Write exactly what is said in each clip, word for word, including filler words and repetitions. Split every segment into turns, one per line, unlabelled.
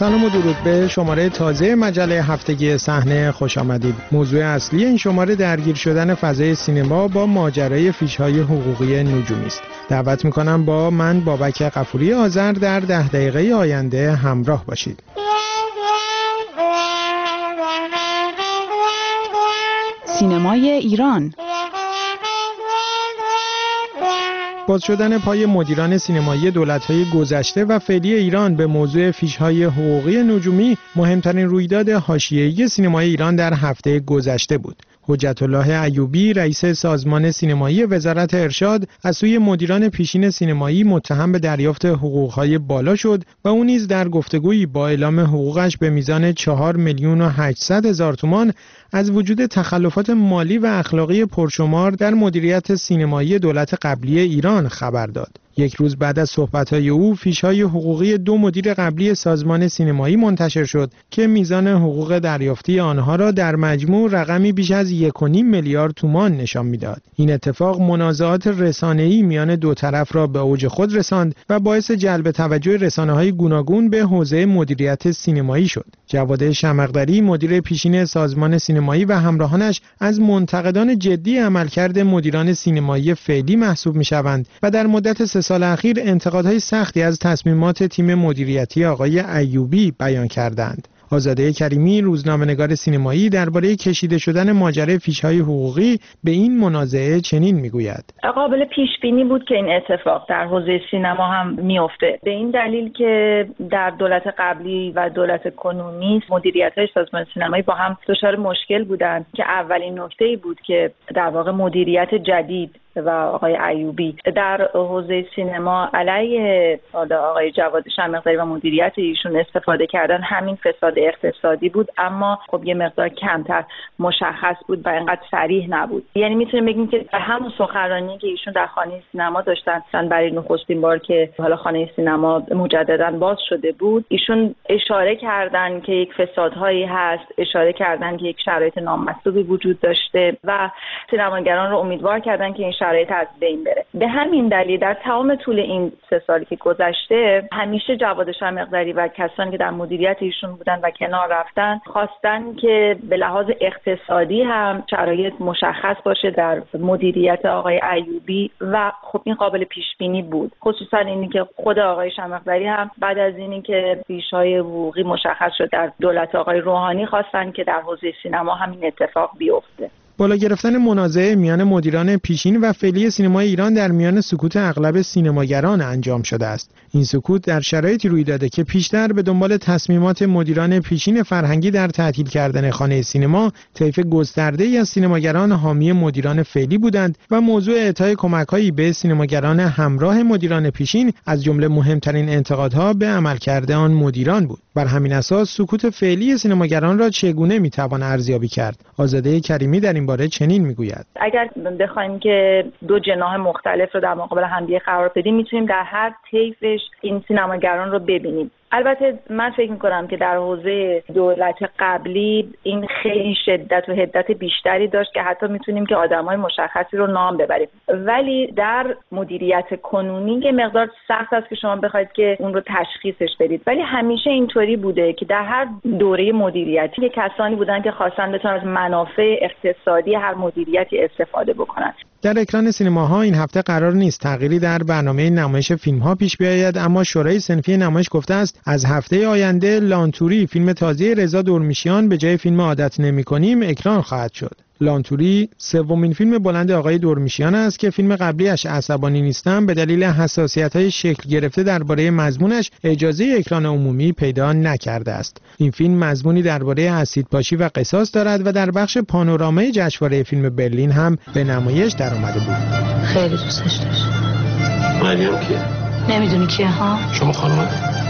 سلام و درود به شماره تازه مجله هفتگی صحنه خوش آمدید. موضوع اصلی این شماره درگیر شدن فضای سینما با ماجرای فیش‌های حقوقی نجومی است. دعوت می‌کنم با من بابک غفوری آذر در ده دقیقه آینده همراه باشید.
سینمای ایران.
باز شدن پای مدیران سینمایی دولت‌های گذشته و فعلی ایران به موضوع فیش‌های حقوقی نجومی مهمترین رویداد حاشیه‌ای سینمای ایران در هفته گذشته بود. حجت الله ایوبی رئیس سازمان سینمایی وزارت ارشاد از سوی مدیران پیشین سینمایی متهم به دریافت حقوق‌های بالا شد و او نیز در گفتگویی با اعلام حقوقش به میزان چهار میلیون و هشتصد هزار تومان از وجود تخلفات مالی و اخلاقی پرشمار در مدیریت سینمایی دولت قبلی ایران خبر داد. یک روز بعد از صحبت‌های او فیش‌های حقوقی دو مدیر قبلی سازمان سینمایی منتشر شد که میزان حقوق دریافتی آنها را در مجموع رقمی بیش از یک و نیم میلیارد تومان نشان می‌داد. این اتفاق منازعات رسانه‌ای میان دو طرف را به اوج خود رساند و باعث جلب توجه رسانه‌های گوناگون به حوزه مدیریت سینمایی شد. جواد شمقدری مدیر پیشین سازمان سینمایی و همراهانش از منتقدان جدی عملکرد مدیران سینمایی فعلی محسوب می‌شوند و در مدت سه سال اخیر انتقادهای سختی از تصمیمات تیم مدیریتی آقای ایوبی بیان کردند. آزاده کریمی روزنامه‌نگار سینمایی درباره کشیده شدن ماجرای فیش‌های حقوقی به این منازعه چنین میگوید:
قابل پیش بینی بود که این اتفاق در حوزه سینما هم میفته، به این دلیل که در دولت قبلی و دولت کنونی مدیریت‌های سازمان سینمایی با هم دچار مشکل بودند که اولین نکته‌ای بود که در واقع مدیریت جدید و آقای ایوبی در حوزه سینما علیه آقای جواد شمقدری و مدیریت ایشون استفاده کردن همین فساد اقتصادی بود، اما خب یه مقدار کمتر مشخص بود و اینقدر صریح نبود. یعنی میتونیم بگیم که در همون سخنرانی که ایشون در خانه سینما داشتن برای نخستین بار که حالا خانه سینما مجددا باز شده بود، ایشون اشاره کردن که یک فسادهایی هست، اشاره کردن که یک شرایط نامطلوبی وجود داشته و سینماگران رو امیدوار کردن که این شرایط از بین بره. به همین دلیل در تمام طول این سه سالی که گذشته همیشه جواد شمقدری و کسانی که در مدیریت ایشون بودن و کنار رفتن خواستن که به لحاظ اقتصادی هم شرایط مشخص باشه در مدیریت آقای ایوبی و خب این قابل پیش بینی بود، خصوصا اینی که خود آقای شمقدری هم بعد از اینی که فیش‌های حقوقی مشخص شد در دولت آقای روحانی خواستن که در حوزه سینما همین اتفاق بیفته.
بالا گرفتن منازعه میان مدیران پیشین و فعلی سینمای ایران در میان سکوت اغلب سینماگران انجام شده است. این سکوت در شرایطی روی داده که پیشتر به دنبال تصمیمات مدیران پیشین فرهنگی در تعطیل کردن خانه سینما، طیف گسترده‌ای از سینماگران حامی مدیران فعلی بودند و موضوع اعطای کمک‌هایی به سینماگران همراه مدیران پیشین از جمله مهمترین انتقادها به عملکرد آن مدیران بود. بر همین اساس سکوت فعلی سینماگران را چگونه میتوان ارزیابی کرد؟ آزاده کریمی در این باره چنین میگوید:
اگر بخوایم که دو جناح مختلف رو در مقابل همدیگه قرار بدیم، میتونیم در هر طیفش این سینماگران رو ببینیم. البته من فکر میکنم که در حوزه دولت قبلی این خیلی شدت و حدت بیشتری داشت که حتی میتونیم که آدمای مشخصی رو نام ببریم، ولی در مدیریت کنونی یه مقدار سخت است که شما بخواید که اون رو تشخیصش بدید، ولی همیشه اینطوری بوده که در هر دوره مدیریتی کسانی بودن که خواستن بتونن از منافع اقتصادی هر مدیریتی استفاده بکنن.
در اکران سینماها این هفته قرار نیست تغییری در برنامه نمایش فیلم‌ها پیش بیاید، اما شورای صنفی نمایش گفته است از هفته آینده لانتوری، فیلم تازه رضا دورمیشیان، به جای فیلم عادت نمی‌کنیم اکران خواهد شد. لانتوری سومین فیلم بلند آقای دورمیشیان است که فیلم قبلیش عصبانی نیستم به دلیل حساسیت‌های شکل گرفته درباره مضمونش اجازه اکران عمومی پیدا نکرده است. این فیلم مضمونی درباره اسیدپاشی و قصاص دارد و در بخش پانورامای جشنواره فیلم برلین هم به نمایش درآمده بود.
خیلی دوستش داشت.
مریم کیه؟
نمیدونی کیه ها؟
شما خانم؟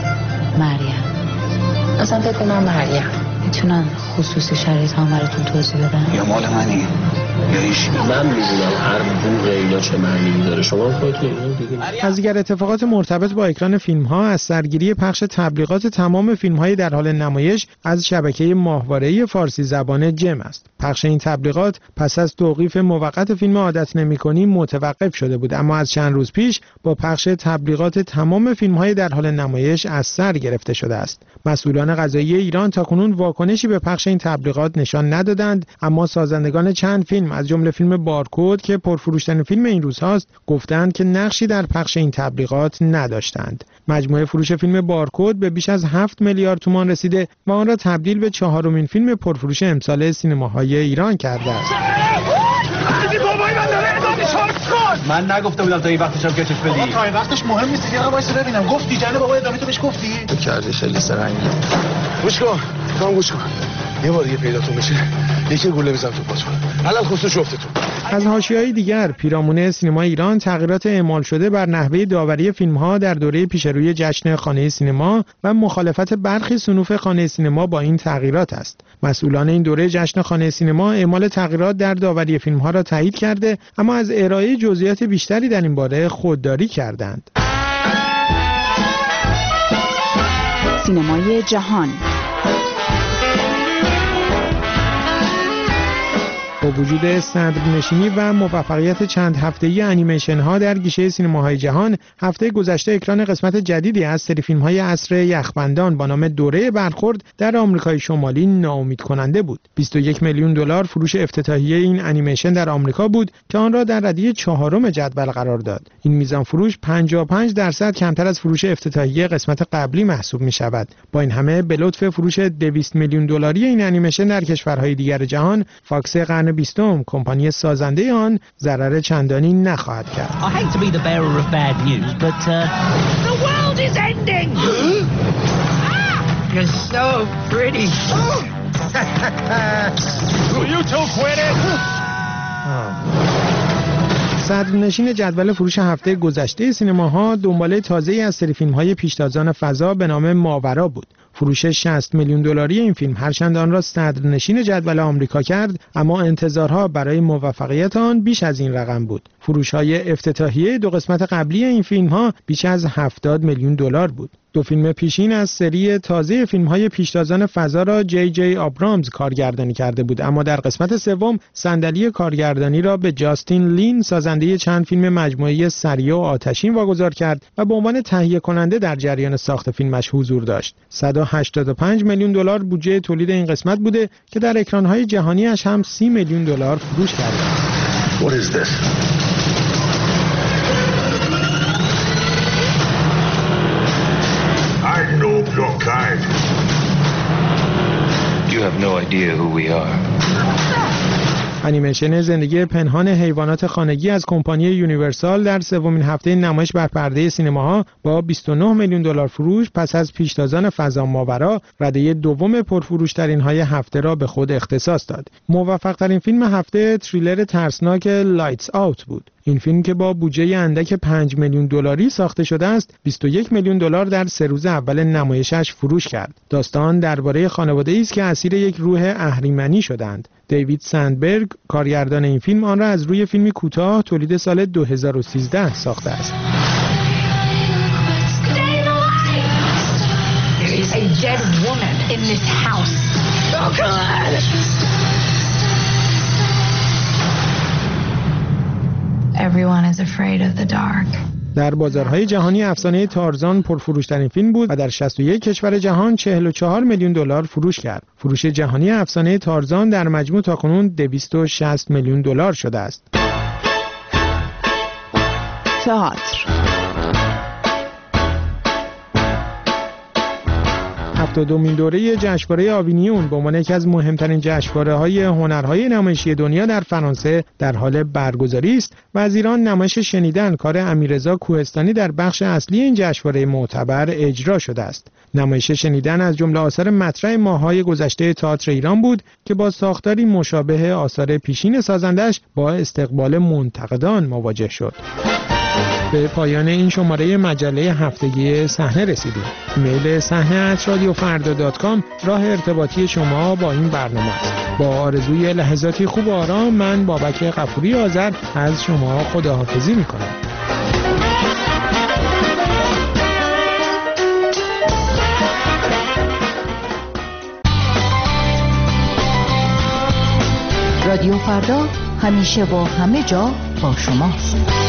مریم.
اصلا فکر کنم مریم.
میتونن خصوص شرایط هم براتون توضیح بدن؟
یا مال منی یا ایش. من میدونم هر بوقه یا چه معنی داره، شما خودتون اینو دیدین.
از دیگر اتفاقات مرتبط با اکران فیلم‌ها از سرگیری پخش تبلیغات تمام فیلم‌های در حال نمایش از شبکه ماهواره‌ای فارسی زبان جم است. پخش این تبلیغات پس از توقیف موقت فیلم عادت نمی‌کنی متوقف شده بود، اما از چند روز پیش با پخش تبلیغات تمام فیلم‌های در حال نمایش از سر گرفته شده است. مسئولان قضایی ایران تاکنون واکنشی به پخش این تبلیغات نشان ندادند، اما سازندگان چند فیلم از جمله فیلم بارکد که پرفروش‌ترین فیلم این روزهاست گفتند که نقشی در پخش این تبلیغات نداشتند. مجموعه فروش فیلم بارکد به بیش از هفت میلیارد تومان رسیده و آن را تبدیل به چهارمین فیلم پرفروش امسال سینماهای ایران کرده است.
من نگفته بودم تا این وقتشم کشش بدی. تا این وقتش مهم نیست، یه وایس ببینم. گفتی جناب آقای ادامه تو بهش گفتی؟ تو کردی خیلی سرنگی.
گوش کن. کام گوش کن. یه بار دیگه پیداتون بشه یکی گوله بزنم تو پاتون. الان خصوص شفتتون.
از حاشیه‌های دیگر، پیرامون سینما ایران تغییرات اعمال شده بر نحوه داوری فیلم‌ها در دوره پیشروی جشن خانه سینما و مخالفت برخی صنوف خانه سینما با این تغییرات است. مسئولان این دوره جشن خانه سینما اعمال تغییرات در داوری فیلم‌ها را تایید کرده، اما از ارائه جزئیات بیشتری در این باره خودداری کردند.
سینمای جهان.
با وجود صدرنشینی و موفقیت چند هفته‌ای انیمیشن ها در گیشه سینماهای جهان، هفته گذشته اکران قسمت جدیدی از سری فیلم های عصر یخبندان با نام دوره برخورد در آمریکای شمالی ناامید کننده بود. بیست و یک میلیون دلار فروش افتتاحیه این انیمیشن در آمریکا بود که آن را در ردیف چهارم جدول قرار داد. این میزان فروش پنجاه و پنج درصد کمتر از فروش افتتاحیه قسمت قبلی محسوب می شود. با این همه به لطف فروش دویست میلیون دلاری این انیمیشن در کشورهای دیگر جهان، فاکس قرن بیستم کمپانی سازنده آن ضرر چندانی نخواهد کرد.
I hate to be the bearer of bad news, but uh, the world is ending. You're so pretty.
Will you two quit it?
صدرنشین جدول فروش هفته گذشته سینماها دنباله تازه‌ای از سری فیلم‌های پیشتازان فضا به نام ماورا بود. فروش شصت میلیون دلاری این فیلم هرچند آن را صدرنشین جدول آمریکا کرد، اما انتظارها برای موفقیت آن بیش از این رقم بود. فروش‌های افتتاحیه دو قسمت قبلی این فیلم‌ها بیش از هفتاد میلیون دلار بود. دو فیلم پیشین از سری تازه فیلم‌های پیشتازان فضا را جی جی آبرامز کارگردانی کرده بود، اما در قسمت سوم صندلی کارگردانی را به جاستین لین سازنده چند فیلم مجموعه سریع و آتشین واگذار کرد و به عنوان تهیه کننده در جریان ساخت فیلمش حضور داشت. صد و هشتاد و پنج میلیون دلار بودجه تولید این قسمت بوده که در اکران‌های جهانی‌اش هم سی میلیون دلار فروش کرده.
What is this? I know your kind.
You have no idea who we are.
انیمیشن زندگی پنهان حیوانات خانگی از کمپانی یونیورسال در سومین هفته نمایش بر پرده سینماها با بیست و نه میلیون دلار فروش پس از پیشتازان فضا ماورا رده دوم پرفروش‌ترین های هفته را به خود اختصاص داد. موفق ترین فیلم هفته تریلر ترسناک لایتس آوت بود. این فیلم که با بودجه اندک پنج میلیون دلاری ساخته شده است، بیست و یک میلیون دلار در سه روز اول نمایشش فروش کرد. داستان درباره خانواده‌ای است که اسیر یک روح اهریمنی شدند. دیوید سندبرگ کارگردان این فیلم آن را از روی فیلمی کوتاه تولید سال دو هزار و سیزده ساخته است.
There is a dead woman in this house. Oh God! Everyone is afraid of the dark.
در بازارهای جهانی افسانه تارزان پرفروشترین فیلم بود و در شصت و یک کشور جهان چهل و چهار میلیون دلار فروش کرد. فروش جهانی افسانه تارزان در مجموع تاکنون دویست و شصت میلیون دلار شده است.
تئاتر.
هفتادمین دوره جشنواره آوینیون به عنوان یکی از مهمترین جشنواره‌های هنرهای نمایشی دنیا در فرانسه در حال برگزاری است و از ایران نمایش شنیدن کار امیررضا کوهستانی در بخش اصلی این جشنواره معتبر اجرا شده است. نمایش شنیدن از جمله آثار مطرح ماه‌های گذشته تئاتر ایران بود که با ساختاری مشابه آثار پیشین سازندش با استقبال منتقدان مواجه شد. به پایان این شماره مجله هفتگی صحنه رسیدیم. ایمیل صحنه ات رادیو فردا دات کام راه ارتباطی شما با این برنامه است. با آرزوی لحظاتی خوب و آرام، من بابک غفوری آذر از شما خداحافظی می‌کنم.
رادیو فردا همیشه و همه جا با شماست.